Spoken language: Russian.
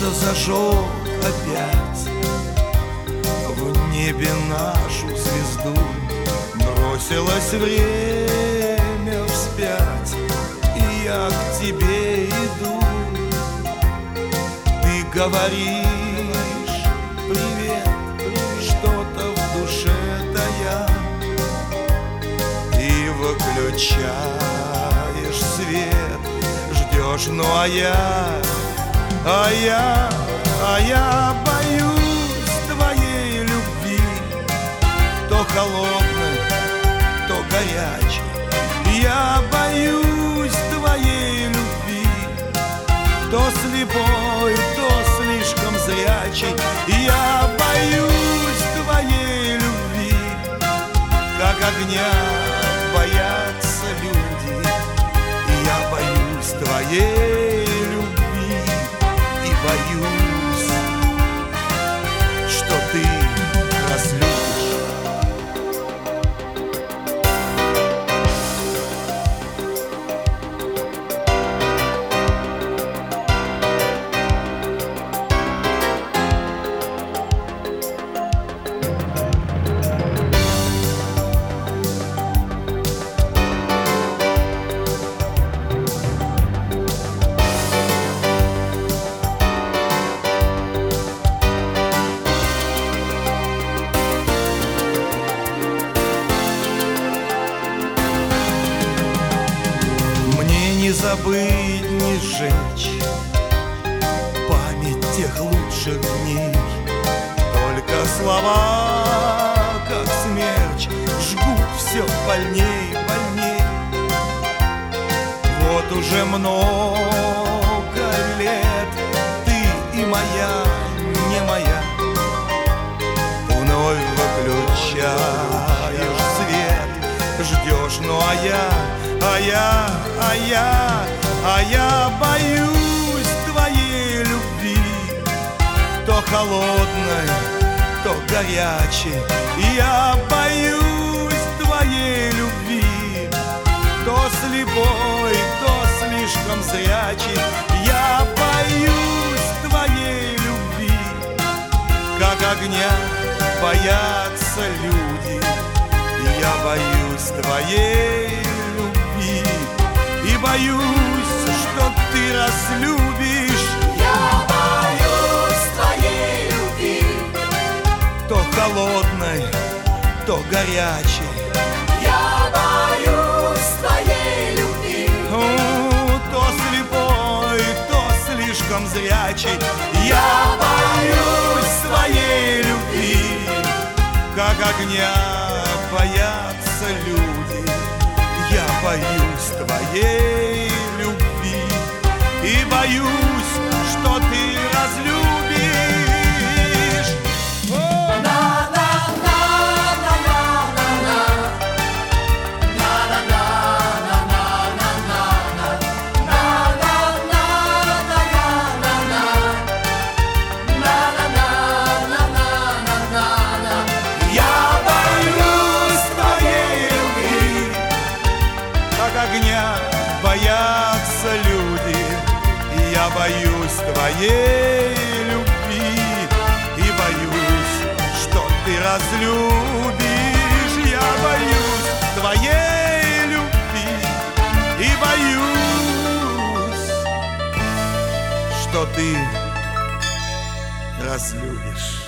Кто-то зажег опять в небе нашу звезду. Бросилось время вспять, и я к тебе иду. Ты говоришь привет, что-то в душе тая, и выключаешь свет, ждешь, ну а я боюсь твоей любви, то холодной, то горячей. Я боюсь твоей любви, то слепой, то слишком зрячей. Я боюсь твоей любви, как огня боятся люди. И я боюсь твоей любви, и боюсь, что ты разлюбишь. Не забыть, не сжечь память тех лучших дней. Только слова, как смерч, жгут все больней, больней. Вот уже много лет ты и моя, не моя. Вновь выключаешь свет, ждешь, ну а я боюсь твоей любви, то холодной, то горячей. Я боюсь твоей любви, то слепой, то слишком зрячей. Я боюсь твоей любви, как огня боятся люди. Я боюсь твоей любви и боюсь, что ты разлюбишь. Я боюсь твоей любви, то холодной, то горячей. я боюсь твоей любви, То слепой, то слишком зрячей. я боюсь твоей любви, как огня боятся люди. Я боюсь твоей любви и боюсь, что ты разлюбишь. Огня боятся люди. Я боюсь твоей любви и боюсь, что ты разлюбишь. Я боюсь твоей любви и боюсь, что ты разлюбишь.